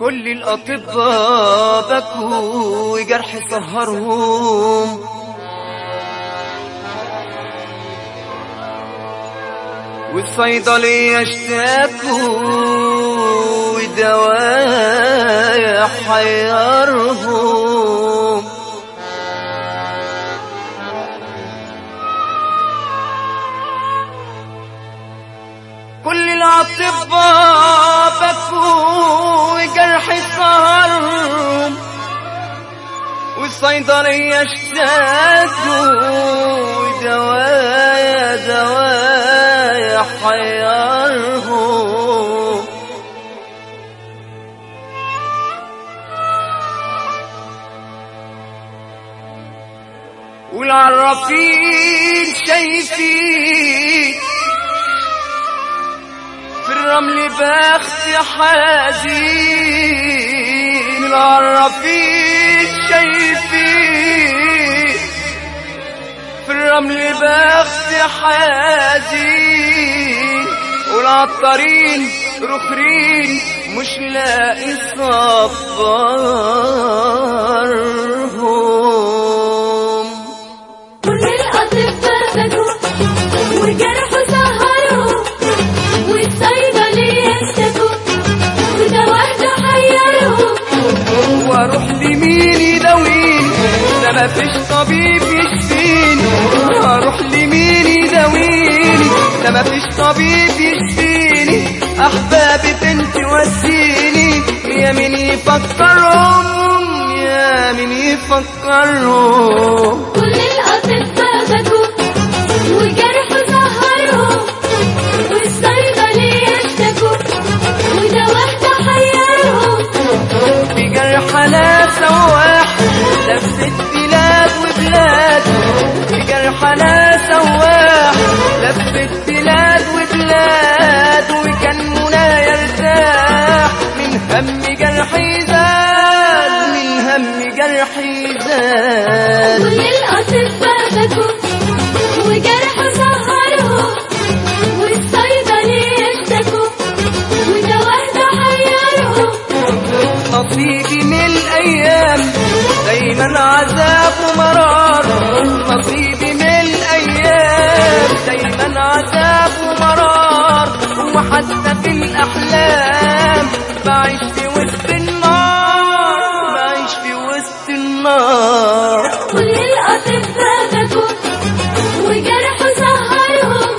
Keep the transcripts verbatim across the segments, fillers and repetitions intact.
كل الأطباء بكوا جرح سهرهم، والصيدلية اشتكوا ودوايا حيرهم. كل الأطباء بكوا جرح سهرهم، والصيدلية اشتكوا ودوايا دوايا حيرهم. والعرافين شايفين في الرمل بخت حزين. العرافين شايفين في الرمل بخت حزين، والعطارين رخرين مش لاقي صبرهم. كل الأطباء بكوا وجرحوا سهرهم، والصيدلية اشتكوا ودواه حيرهم. واروح لمين يداويني ده مفيش طبيب يشفيني؟ واروح لمين يداويني ده مفيش طبيب يشفيني؟ احبابي بنتي وسيني، يا مين يفكرهم يا مين يفكرهم. كل الأطباء بكوا وجرحوا سهرهم، والصيدلية اشتكوا ودواه حيرهم. في جرحنا سواح لفت بلاد وبلاد، في جرحنا سواح لفت بلاد وبلاد، وكان منى يرتاح من هم جرحي زاد، من هم جرحي زاد. كل الأطباء بكوا وجرحوا سهرهم، والصيدلية اشتكوا ودواه حيرهم. نصيبي من الأيام دايما عذاب ومرار، نصيبي من الأيام دايما عذاب ومرار، وحتى في الأحلام بعيش في وسط النار، بعيش في وسط النار. كل الأطباء بكوا وجرحوا سهرهم،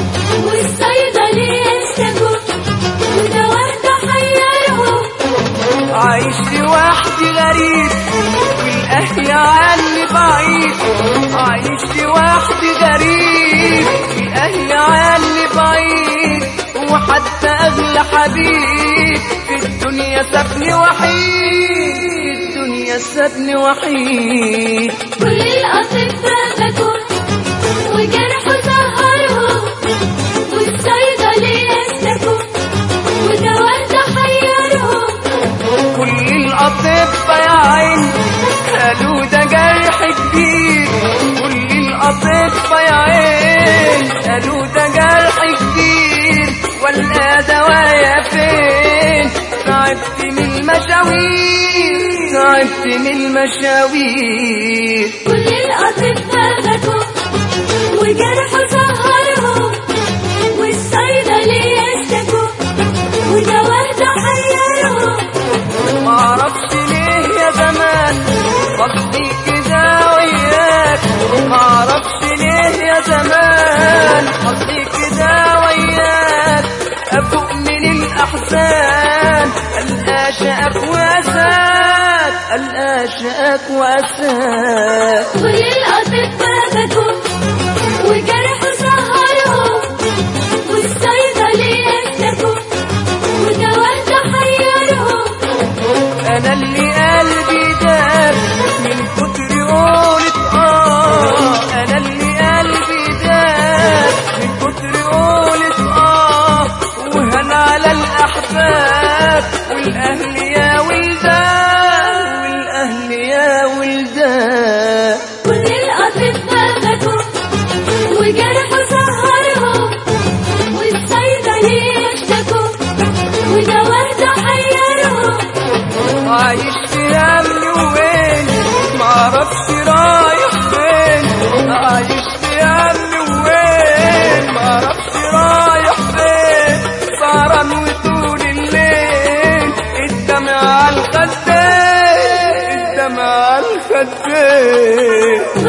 والصيدلية اشتكوا ودواه حيرهم. عايش لوحدي غريب والأهل عني بعيد، عايش لوحدي غريب والأهل عني بعيد، وحتى أغلى حبيب في الدنيا سابني وحيد، في الدنيا سابني وحيد. كل الأطباء بكوا وجرحوا سهرهم، والصيدلية اشتكوا ودواه حيرهم. كل الأطباء يا عين قالوا ده جرح كبير، كل الأطباء يا عين قالوا ده جرح كبير، والقى دوايا فين؟ تعبت من المشاوير، تعبت من المشاوير. كل الأطباء بكوا وجرحوا سهرهم، والصيدلية اشتكوا ودواه حيرهم. معرفش ليه يا زمان قصدي كده وياك، معرفش ليه يا زمان قصدي كده وياك، أفوق من الأحزان ألقى شقك وأساك، ألقى شقك وأساك. كل الأطباء بكوا وجرحوا سهرهم، والصيدلية اشتكوا ودواه حيرهم. أنا اللي قلبي داب من كتر قولة آه، أنا اللي قلبي داب من كتر قولة آه، وهن على الأحباب والأهل يا ولدان، والأهل يا ولدان. كل الأطباء بكوا وجرحوا سهرهم، والصيدلية اشتكوا ودواه حيرهم. ايه